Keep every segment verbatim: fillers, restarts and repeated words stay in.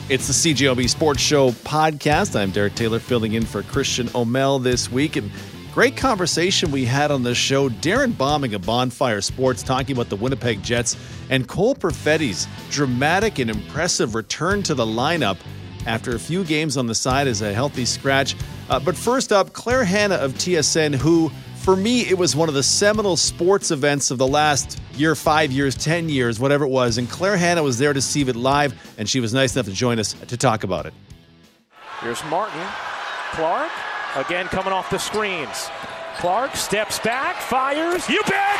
It's the C J O B Sports Show podcast. I'm Derek Taylor filling in for Christian O'Mell this week. And great conversation we had on the show. Darren Bombing of Bonfire Sports talking about the Winnipeg Jets and Cole Perfetti's dramatic and impressive return to the lineup after a few games on the side as a healthy scratch. Uh, but first up, Claire Hanna of T S N, who for me, it was one of the seminal sports events of the last year, five years, ten years, whatever it was. And Claire Hanna was there to see it live, and she was nice enough to join us to talk about it. Here's Martin. Clark, again coming off the screens. Clark steps back, fires. You bet!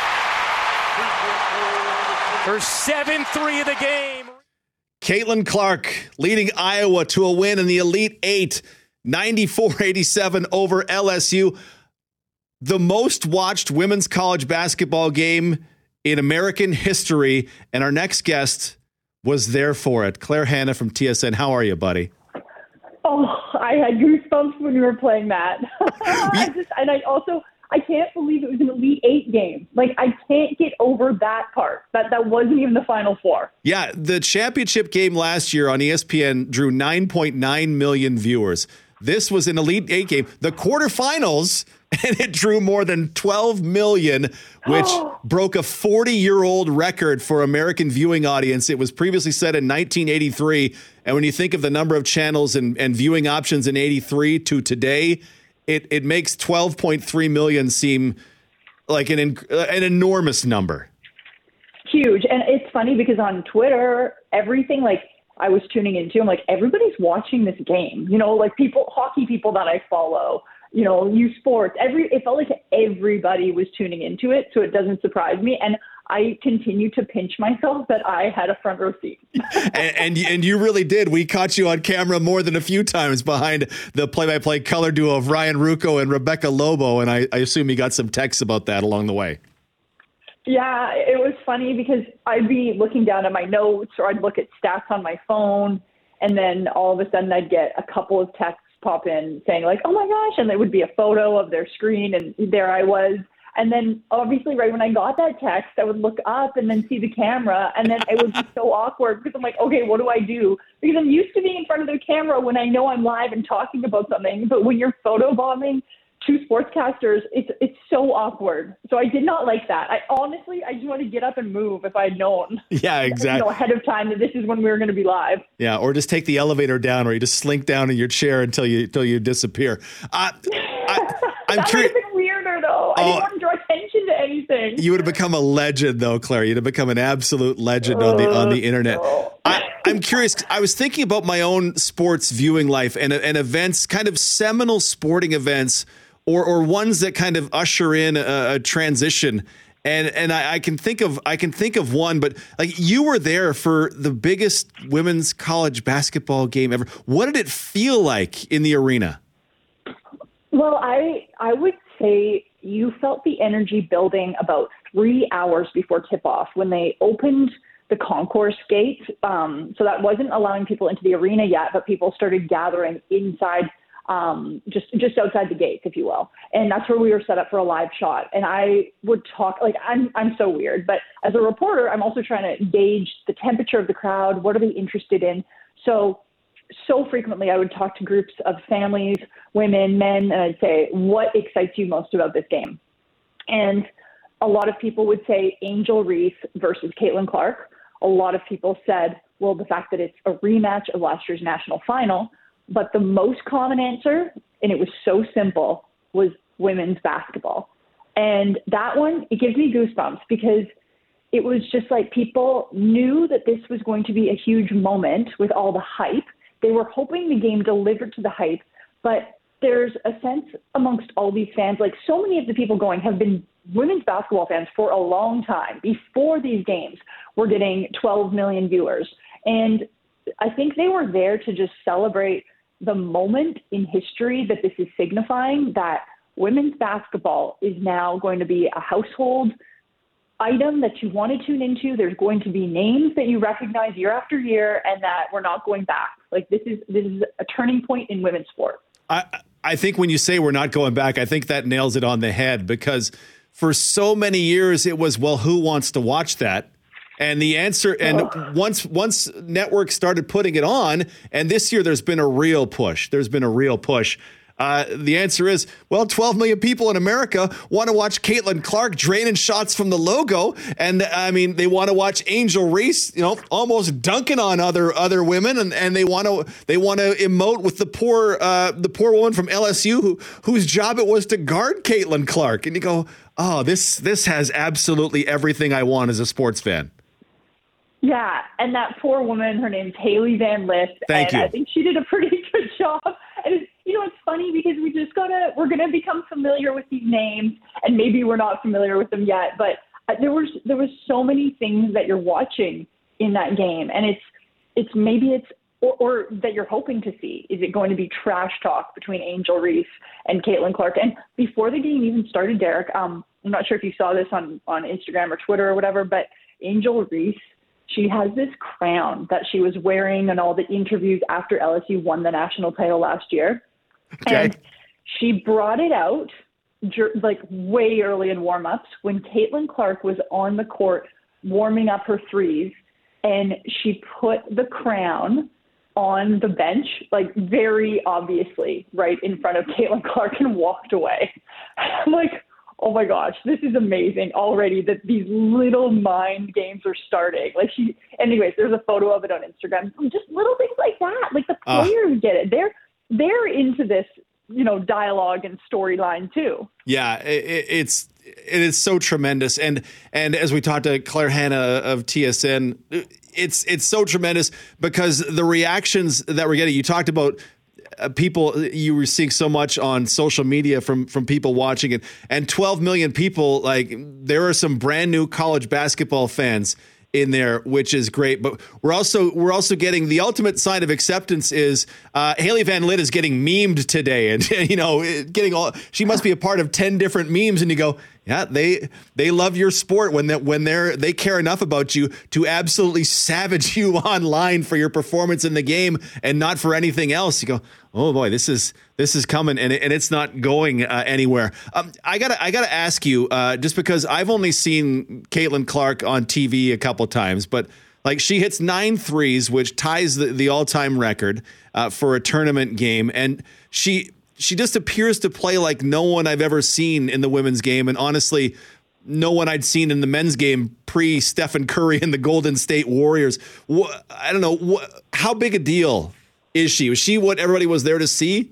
Her seven three of the game. Caitlin Clark leading Iowa to a win in the Elite Eight, ninety-four eighty-seven over L S U. The most watched women's college basketball game in American history, and our next guest was there for it. Claire Hanna from T S N. How are you, buddy? Oh, I had goosebumps when you were playing that. I just, and I also, I can't believe it was an Elite Eight game. Like, I can't get over that part. That that wasn't even the Final Four. Yeah, the championship game last year on E S P N drew nine point nine million viewers. This was an Elite Eight game. The quarterfinals, and it drew more than twelve million, which broke a forty-year-old record for American viewing audience. It was previously set in nineteen eighty-three. And when you think of the number of channels and, and viewing options in eighty-three to today, it, it makes twelve point three million seem like an, an enormous number. Huge. And it's funny because on Twitter, everything like I was tuning into, I'm like, everybody's watching this game. You know, like people, hockey people that I follow, you know, U Sports, every, it felt like everybody was tuning into it. So it doesn't surprise me. And I continue to pinch myself that I had a front row seat. and, and and you really did. We caught you on camera more than a few times behind the play-by-play color duo of Ryan Ruocco and Rebecca Lobo. And I, I assume you got some texts about that along the way. Yeah, it was funny because I'd be looking down at my notes or I'd look at stats on my phone. And then all of a sudden I'd get a couple of texts pop in saying like, oh my gosh. And there would be a photo of their screen. And there I was. And then obviously right when I got that text, I would look up and then see the camera. And then it would be so awkward because I'm like, okay, what do I do? Because I'm used to being in front of the camera when I know I'm live and talking about something. But when you're photobombing two sportscasters, it's it's so awkward. So I did not like that. I honestly, I just want to get up and move if I had known. Yeah, exactly. You know, ahead of time that this is when we were going to be live. Yeah, or just take the elevator down, or you just slink down in your chair until you until you disappear. Uh, I, I'm that curious. would have been weirder though. I Oh, didn't want to draw attention to anything. You would have become a legend, though, Claire. You'd have become an absolute legend on the on the internet. I, I'm curious. I was thinking about my own sports viewing life and and events, kind of seminal sporting events. Or, or ones that kind of usher in a, a transition, and and I, I can think of I can think of one, but like you were there for the biggest women's college basketball game ever. What did it feel like in the arena? Well, I I would say you felt the energy building about three hours before tip-off when they opened the concourse gate. Um, so that wasn't allowing people into the arena yet, but people started gathering inside. Um, just just outside the gates, if you will. And that's where we were set up for a live shot. And I would talk, like, I'm I'm so weird, but as a reporter, I'm also trying to gauge the temperature of the crowd. What are they interested in? So, so frequently I would talk to groups of families, women, men, and I'd say, what excites you most about this game? And a lot of people would say Angel Reese versus Caitlin Clark. A lot of people said, well, the fact that it's a rematch of last year's national final. But the most common answer, and it was so simple, was women's basketball. And that one, it gives me goosebumps because it was just like people knew that this was going to be a huge moment with all the hype. They were hoping the game delivered to the hype, but there's a sense amongst all these fans, like so many of the people going have been women's basketball fans for a long time. Before these games, we're getting twelve million viewers. And I think they were there to just celebrate the moment in history that this is signifying, that women's basketball is now going to be a household item that you want to tune into. There's going to be names that you recognize year after year, and that we're not going back. Like this is this is a turning point in women's sport. I I think when you say we're not going back, I think that nails it on the head, because for so many years it was, well, who wants to watch that? And the answer, and oh. once once networks started putting it on, and this year there's been a real push. There's been a real push. Uh, the answer is, well, twelve million people in America want to watch Caitlin Clark draining shots from the logo. And I mean, they want to watch Angel Reese, you know, almost dunking on other other women. And, and they want to they want to emote with the poor uh, the poor woman from L S U who, whose job it was to guard Caitlin Clark. And you go, oh, this this has absolutely everything I want as a sports fan. Yeah, and that poor woman, her name's Haley Van Lith. Thank and you. I think she did a pretty good job. And it's, you know, it's funny because we just gotta we're gonna become familiar with these names, and maybe we're not familiar with them yet. But there was there was so many things that you're watching in that game, and it's it's maybe it's or, or that you're hoping to see. Is it going to be trash talk between Angel Reese and Caitlin Clark? And before the game even started, Derek, um, I'm not sure if you saw this on on Instagram or Twitter or whatever, but Angel Reese, she has this crown that she was wearing in all the interviews after L S U won the national title last year. Okay. And she brought it out like way early in warm-ups when Caitlin Clark was on the court warming up her threes, and she put the crown on the bench, like very obviously right in front of Caitlin Clark, and walked away. I'm like, oh my gosh, this is amazing already that these little mind games are starting. Like she, anyways, there's a photo of it on Instagram. Just little things like that. Like the players uh, get it. They're, they're into this, you know, dialogue and storyline too. Yeah, it, it's, it is so tremendous. And, and as we talked to Claire Hanna of T S N, it's, it's so tremendous because the reactions that we're getting, you talked about, Uh, people, you were seeing so much on social media from from people watching it, and twelve million people. Like, there are some brand new college basketball fans in there, which is great. But we're also we're also getting the ultimate sign of acceptance is uh, Haley Van Lith is getting memed today, and you know, getting all. She must be a part of ten different memes, and you go, yeah, they they love your sport when that when they're they care enough about you to absolutely savage you online for your performance in the game and not for anything else. You go, oh boy, this is this is coming, and it, and it's not going uh, anywhere. Um, I gotta I gotta ask you, uh, just because I've only seen Caitlin Clark on T V a couple times, but like she hits nine threes, which ties the, the all time record uh, for a tournament game, and she. She just appears to play like no one I've ever seen in the women's game. And honestly, no one I'd seen in the men's game pre Stephen Curry and the Golden State Warriors. What, I don't know. What, how big a deal is she? Was she what everybody was there to see?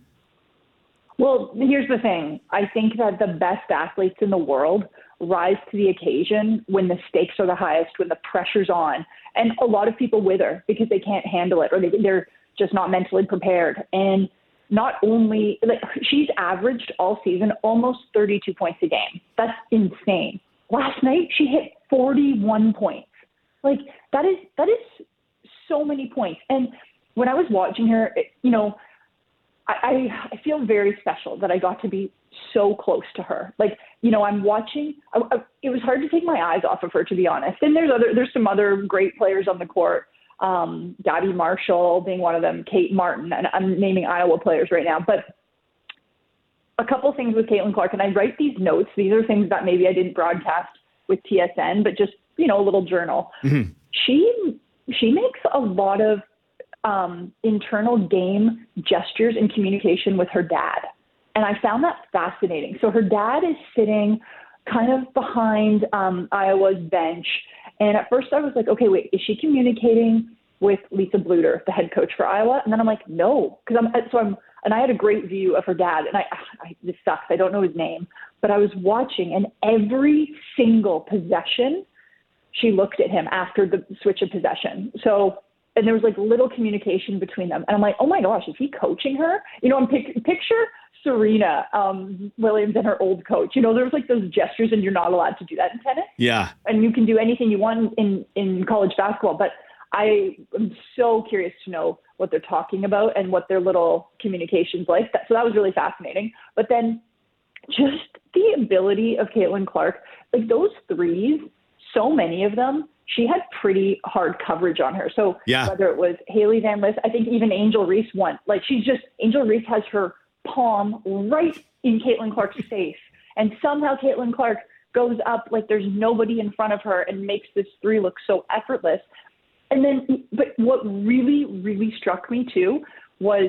Well, here's the thing. I think that the best athletes in the world rise to the occasion when the stakes are the highest, when the pressure's on. And a lot of people wither because they can't handle it, or they, they're just not mentally prepared. And not only, like, she's averaged all season almost thirty-two points a game. That's insane. Last night she hit forty-one points. Like, that is that is so many points. And when I was watching her, it, you know, I, I I feel very special that I got to be so close to her. Like, you know, I'm watching. I, I, it was hard to take my eyes off of her, to be honest. And there's other there's some other great players on the court. Um, Gabby Marshall being one of them, Kate Martin, and I'm naming Iowa players right now. But a couple things with Caitlin Clark, and I write these notes. These are things that maybe I didn't broadcast with T S N, but just, you know, a little journal. Mm-hmm. She she makes a lot of um, internal game gestures and communication with her dad, and I found that fascinating. So her dad is sitting kind of behind um, Iowa's bench. And at first I was like, okay, wait, is she communicating with Lisa Bluder, the head coach for Iowa? And then I'm like, no, because I'm so I'm and I had a great view of her dad, and I, I this sucks, I don't know his name, but I was watching, and every single possession she looked at him after the switch of possession. So, and there was like little communication between them, and I'm like, oh my gosh, is he coaching her? You know, I'm pic- picture Serena um, Williams and her old coach. You know, there was like those gestures, and you're not allowed to do that in tennis. Yeah. And you can do anything you want in, in college basketball. But I am so curious to know what they're talking about and what their little communication's like. That, so that was really fascinating. But then just the ability of Caitlin Clark, like those threes, so many of them, she had pretty hard coverage on her. So yeah. whether it was Haley Van Lith, I think even Angel Reese won. Like she's just, Angel Reese has her palm right in Caitlin Clark's face. And somehow Caitlin Clark goes up like there's nobody in front of her and makes this three look so effortless. And then, but what really, really struck me too was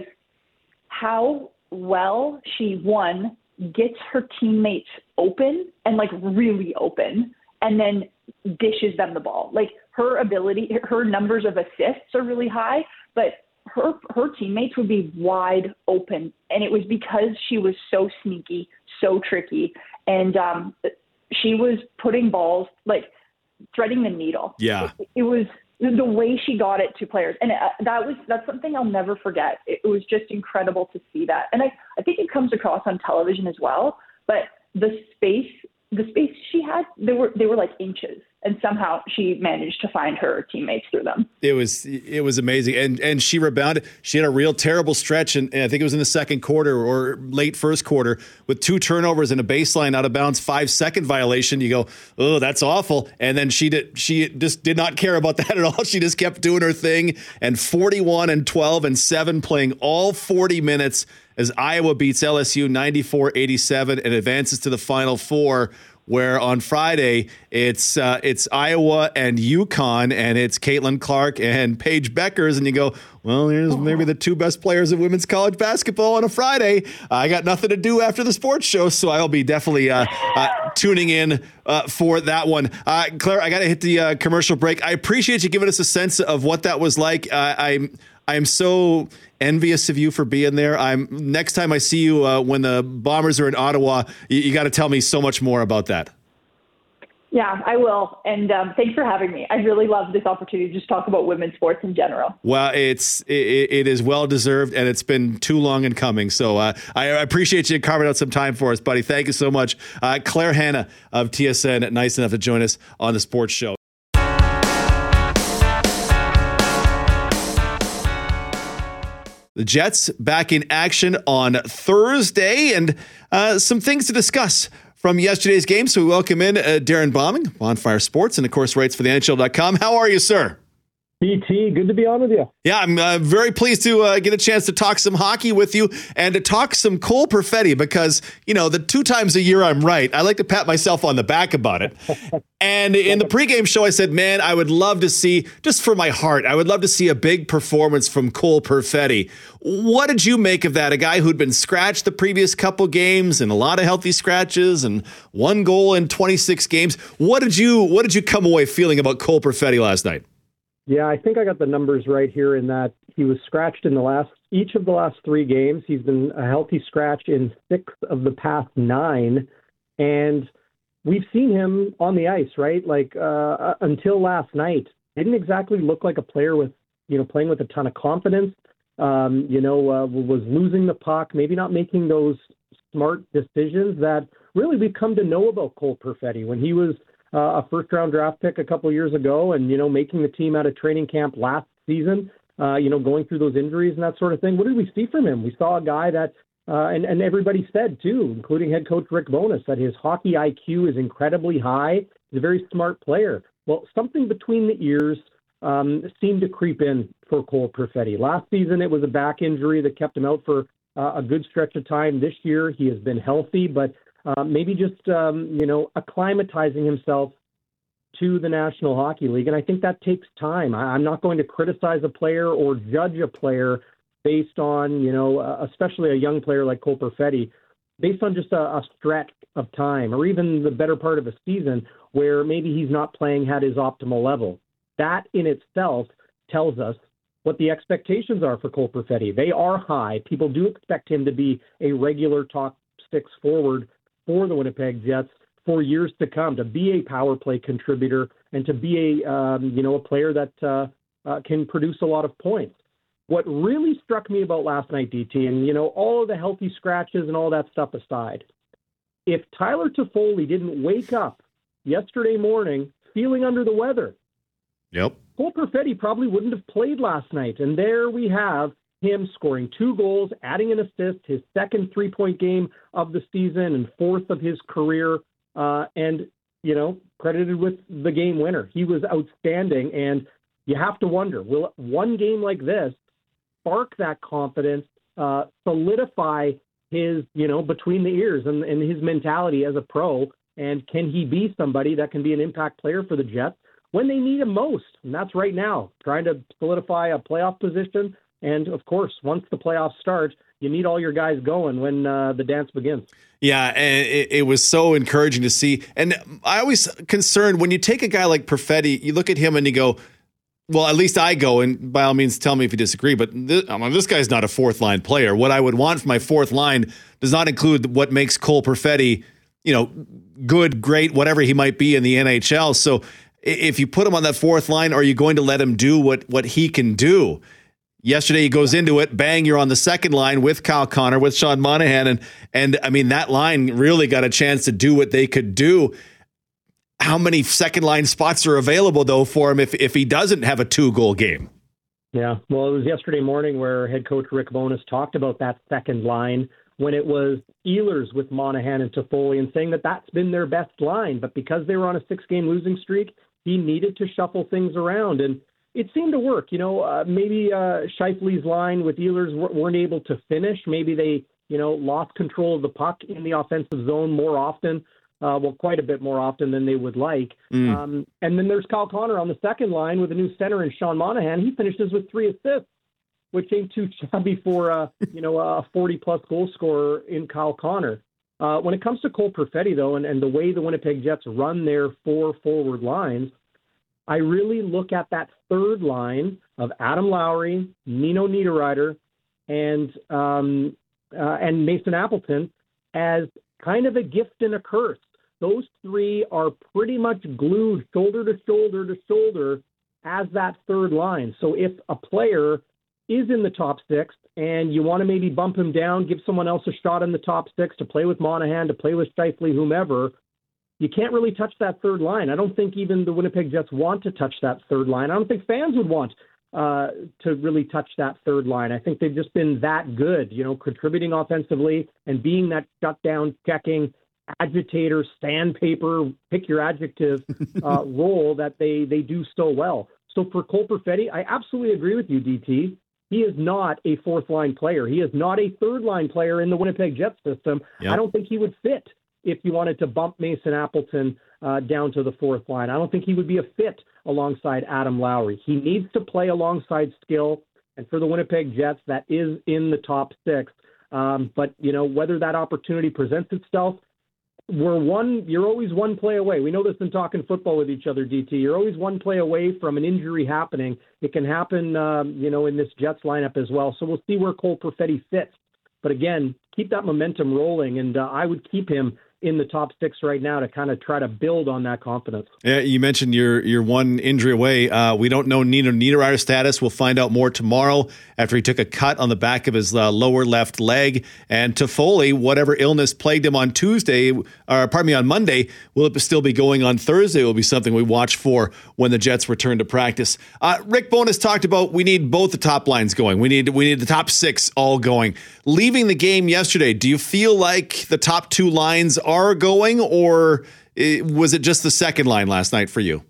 how well she, one, gets her teammates open and like really open and then dishes them the ball. Like her ability, her numbers of assists are really high, but her her teammates would be wide open. And it was because she was so sneaky, so tricky. And um, she was putting balls, like threading the needle. Yeah. It, it was the way she got it to players. And uh, that was, that's something I'll never forget. It, it was just incredible to see that. And I, I think it comes across on television as well, but the space, the space she had, they were, they were like inches. And somehow she managed to find her teammates through them. It was it was amazing, and and she rebounded. She had a real terrible stretch, and, and I think it was in the second quarter or late first quarter with two turnovers and a baseline out of bounds five second violation. You go, oh, that's awful. And then she did she just did not care about that at all. She just kept doing her thing, and forty-one and twelve and seven, playing all forty minutes as Iowa beats L S U ninety-four eighty-seven and advances to the Final Four. Where on Friday it's uh, it's Iowa and UConn, and it's Caitlin Clark and Paige Beckers, and you go, well, here's maybe the two best players of women's college basketball on a Friday. I got nothing to do after the sports show, so I'll be definitely uh, uh, tuning in uh, for that one. Uh, Claire, I got to hit the uh, commercial break. I appreciate you giving us a sense of what that was like. Uh, I'm I'm so envious of you for being there. I'm next time I see you uh, when the Bombers are in Ottawa, you, you got to tell me so much more about that. Yeah, I will. And um, thanks for having me. I really love this opportunity to just talk about women's sports in general. Well, it's it, it is well deserved, and it's been too long in coming. So uh, I appreciate you carving out some time for us, buddy. Thank you so much. Uh, Claire Hanna of T S N, nice enough to join us on the sports show. The Jets back in action on Thursday, and uh, some things to discuss from yesterday's game. So we welcome in uh, Darren Bombing, Bonfire Sports, and of course writes for the N H L dot com. How are you, sir? B T, good to be on with you. Yeah, I'm uh, very pleased to uh, get a chance to talk some hockey with you and to talk some Cole Perfetti because, you know, the two times a year I'm right, I like to pat myself on the back about it. And in the pregame show, I said, man, I would love to see, just for my heart, I would love to see a big performance from Cole Perfetti. What did you make of that? A guy who'd been scratched the previous couple games and a lot of healthy scratches and one goal in twenty-six games. What did you, what did you come away feeling about Cole Perfetti last night? Yeah, I think I got the numbers right here in that he was scratched in the last, each of the last three games. He's been a healthy scratch in six of the past nine. And we've seen him on the ice, right? Like uh, until last night, didn't exactly look like a player with, you know, playing with a ton of confidence. Um, you know, uh, was losing the puck, maybe not making those smart decisions that really we've come to know about Cole Perfetti when he was Uh, a first-round draft pick a couple of years ago and, you know, making the team out of training camp last season, uh, you know, going through those injuries and that sort of thing. What did we see from him? We saw a guy that, uh, and, and everybody said, too, including head coach Rick Bowness, that his hockey I Q is incredibly high. He's a very smart player. Well, something between the ears um, seemed to creep in for Cole Perfetti. Last season, it was a back injury that kept him out for uh, a good stretch of time. This year, he has been healthy, but Uh, maybe just, um, you know, acclimatizing himself to the National Hockey League. And I think that takes time. I, I'm not going to criticize a player or judge a player based on, you know, uh, especially a young player like Cole Perfetti, based on just a, a stretch of time or even the better part of a season where maybe he's not playing at his optimal level. That in itself tells us what the expectations are for Cole Perfetti. They are high. People do expect him to be a regular top six forward for the Winnipeg Jets for years to come, to be a power play contributor and to be a, um, you know, a player that uh, uh, can produce a lot of points. What really struck me about last night, D T, and, you know, all of the healthy scratches and all that stuff aside, if Tyler Toffoli didn't wake up yesterday morning feeling under the weather, yep, Cole Perfetti probably wouldn't have played last night. And there we have him scoring two goals, adding an assist, his second three-point game of the season and fourth of his career, uh, and, you know, credited with the game winner. He was outstanding, and you have to wonder, will one game like this spark that confidence, uh, solidify his, you know, between the ears and, and his mentality as a pro And can he be somebody that can be an impact player for the Jets when they need him most? And that's right now, trying to solidify a playoff position. And, of course, once the playoffs start, you need all your guys going when uh, the dance begins. Yeah, and it, it was so encouraging to see. And I always concerned when you take a guy like Perfetti, you look at him and you go, well, at least I go, and by all means, tell me if you disagree, but this, I mean, this guy's not a fourth-line player. What I would want for my fourth line does not include what makes Cole Perfetti, you know, good, great, whatever he might be in the N H L. So if you put him on that fourth line, are you going to let him do what what he can do? Yesterday he goes into it, bang, you're on the second line with Kyle Connor, with Sean Monahan, and and I mean that line really got a chance to do what they could do. How many second line spots are available though for him if if he doesn't have a two goal game? Yeah, well, it was yesterday morning where head coach Rick Bowness talked about that second line when it was Ehlers with Monahan and Toffoli, and saying that that's been their best line, but because they were on a six-game losing streak, he needed to shuffle things around, and it seemed to work. You know, uh, maybe uh, Scheifele's line with Ehlers w- weren't able to finish. Maybe they, you know, lost control of the puck in the offensive zone more often, uh, well, quite a bit more often than they would like. Mm. Um, and then there's Kyle Connor on the second line with a new center and Sean Monahan. He finishes with three assists, which ain't too shabby for, uh, you know, a forty-plus goal scorer in Kyle Connor. Uh, when it comes to Cole Perfetti, though, and, and the way the Winnipeg Jets run their four forward lines, I really look at that third line of Adam Lowry, Nino Niederreiter, and um, uh, and Mason Appleton as kind of a gift and a curse. Those three are pretty much glued shoulder to shoulder to shoulder as that third line. So if a player is in the top six and you want to maybe bump him down, give someone else a shot in the top six to play with Monahan, to play with Scheifele, whomever, you can't really touch that third line. I don't think even the Winnipeg Jets want to touch that third line. I don't think fans would want uh, to really touch that third line. I think they've just been that good, you know, contributing offensively and being that shutdown, checking, agitator, sandpaper, pick your adjective, uh, role that they, they do so well. So for Cole Perfetti, I absolutely agree with you, D T. He is not a fourth-line player. He is not a third-line player in the Winnipeg Jets system. Yep. I don't think he would fit if you wanted to bump Mason Appleton uh, down to the fourth line. I don't think he would be a fit alongside Adam Lowry. He needs to play alongside skill, and for the Winnipeg Jets, that is in the top six. Um, but, you know, whether that opportunity presents itself, we're one, you're always one play away. We know this in talking football with each other, D T. You're always one play away from an injury happening. It can happen, um, you know, in this Jets lineup as well. So we'll see where Cole Perfetti fits. But again, keep that momentum rolling, and uh, I would keep him in the top six right now to kind of try to build on that confidence. Yeah, you mentioned you're, you're one injury away. Uh, we don't know Nino Niederreiter's status. We'll find out more tomorrow after he took a cut on the back of his uh, lower left leg. And Toffoli, whatever illness plagued him on Tuesday, or pardon me, on Monday, will it still be going on Thursday? It will be something we watch for when the Jets return to practice. Uh, Rick Bowness talked about we need both the top lines going. We need we need the top six all going. Leaving the game yesterday, do you feel like the top two lines are going, or was it just the second line last night for you?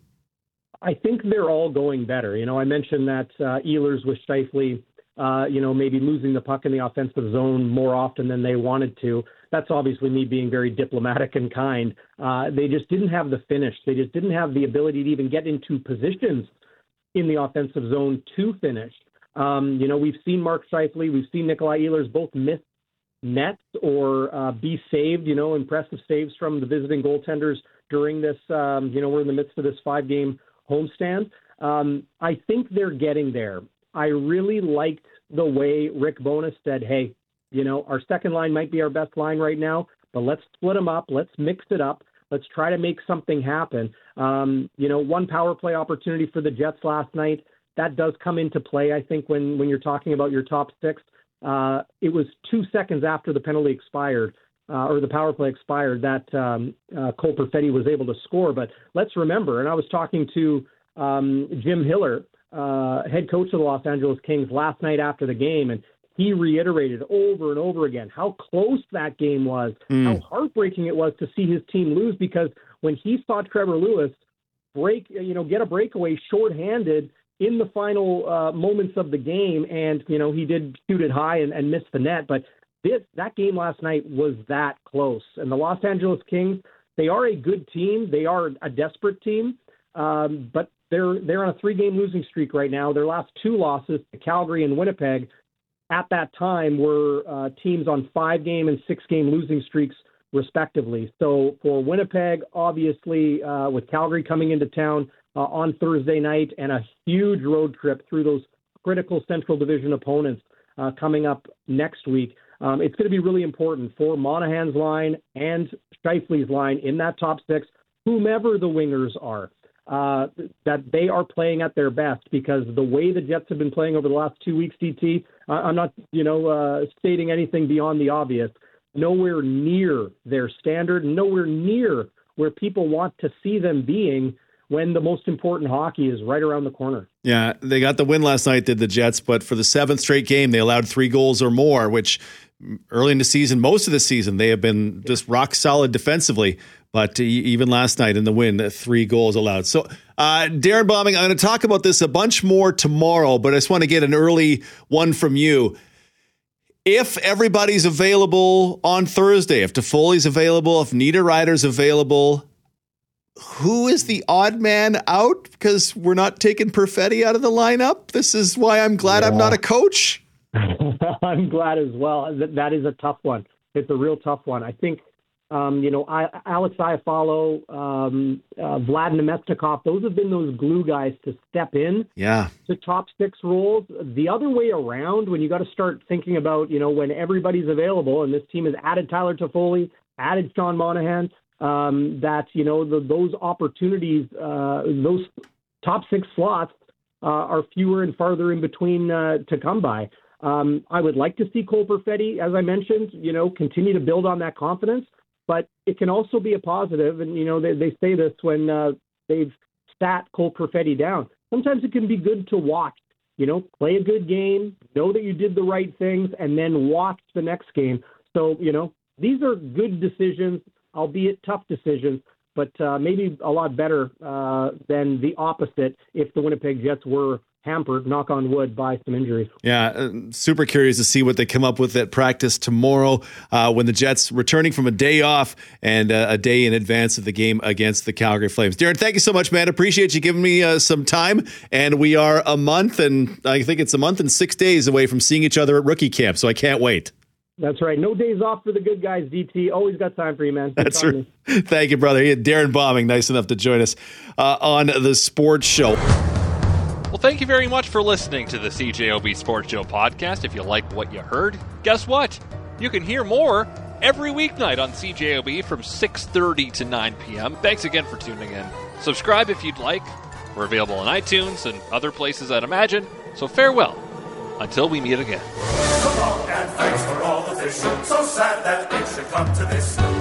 I think they're all going better. You know, I mentioned that uh, Ehlers with Scheifele, uh, you know, maybe losing the puck in the offensive zone more often than they wanted to. That's obviously me being very diplomatic and kind. Uh, they just didn't have the finish. They just didn't have the ability to even get into positions in the offensive zone to finish. Um, you know, we've seen Mark Scheifele, we've seen Nikolai Ehlers both miss nets or uh, be saved, you know, impressive saves from the visiting goaltenders during this, um, you know, we're in the midst of this five-game homestand. Um, I think they're getting there. I really liked the way Rick Bowness said, hey, you know, our second line might be our best line right now, but let's split them up. Let's mix it up. Let's try to make something happen. Um, you know, one power play opportunity for the Jets last night. That does come into play, I think, when, when you're talking about your top six. Uh, it was two seconds after the penalty expired, uh, or the power play expired, that um, uh, Cole Perfetti was able to score. But let's remember, and I was talking to um, Jim Hiller, uh, head coach of the Los Angeles Kings, last night after the game, and he reiterated over and over again how close that game was, mm. how heartbreaking it was to see his team lose, because when he saw Trevor Lewis break, you know, get a breakaway shorthanded in the final uh, moments of the game, and, you know, he did shoot it high and, and miss the net, but this, that game last night was that close. And the Los Angeles Kings, they are a good team. They are a desperate team, um, but they're they're on a three-game losing streak right now. Their last two losses to Calgary and Winnipeg at that time were uh, teams on five-game and six-game losing streaks, respectively. So for Winnipeg, obviously, uh, with Calgary coming into town uh, on Thursday night and a huge road trip through those critical Central Division opponents uh, coming up next week, um, it's going to be really important for Monahan's line and Scheifele's line in that top six, whomever the wingers are, uh, that they are playing at their best, because the way the Jets have been playing over the last two weeks, D T, uh, I'm not, you know, uh, stating anything beyond the obvious. Nowhere near their standard, nowhere near where people want to see them being when the most important hockey is right around the corner. Yeah, they got the win last night, did the Jets, but for the seventh straight game, they allowed three goals or more, which early in the season, most of the season, they have been just rock solid defensively. But even last night in the win, three goals allowed. So, uh, Darren Bombing, I'm going to talk about this a bunch more tomorrow, but I just want to get an early one from you. If everybody's available on Thursday, if Toffoli's available, if Niederreiter's available, who is the odd man out? Because we're not taking Perfetti out of the lineup. This is why I'm glad yeah. I'm not a coach. I'm glad as well. That, that is a tough one. It's a real tough one. I think, um, you know, I, Alex Iafallo, um, uh, Vlad Nemestikov, those have been those glue guys to step in yeah. to top six roles. The other way around, when you got to start thinking about, you know, when everybody's available, and this team has added Tyler Toffoli, added Sean Monahan, um, that, you know, the, those opportunities, uh, those top six slots uh, are fewer and farther in between uh, to come by. Um, I would like to see Cole Perfetti, as I mentioned, you know, continue to build on that confidence, but it can also be a positive. And, you know, they, they say this when uh, they've sat Cole Perfetti down. Sometimes it can be good to watch, you know, play a good game, know that you did the right things, and then watch the next game. So, you know, these are good decisions, albeit tough decisions, but uh, maybe a lot better uh, than the opposite if the Winnipeg Jets were hampered, knock on wood, by some injuries. Yeah, uh, super curious to see what they come up with at practice tomorrow uh, when the Jets returning from a day off and uh, a day in advance of the game against the Calgary Flames. Darren, thank you so much, man. Appreciate you giving me uh, some time. And we are a month, and I think it's a month and six days away from seeing each other at rookie camp, so I can't wait. That's right. No days off for the good guys, D T. Always got time for you, man. That's right. Thank you, brother. Darren Bombing, nice enough to join us uh, on the Sports Show. Well, thank you very much for listening to the C J O B Sports Show podcast. If you like what you heard, guess what? You can hear more every weeknight on C J O B from six thirty to nine p.m. Thanks again for tuning in. Subscribe if you'd like. We're available on iTunes and other places, I'd imagine. So farewell until we meet again. So long and thanks for all the fish. So sad that it should come to this.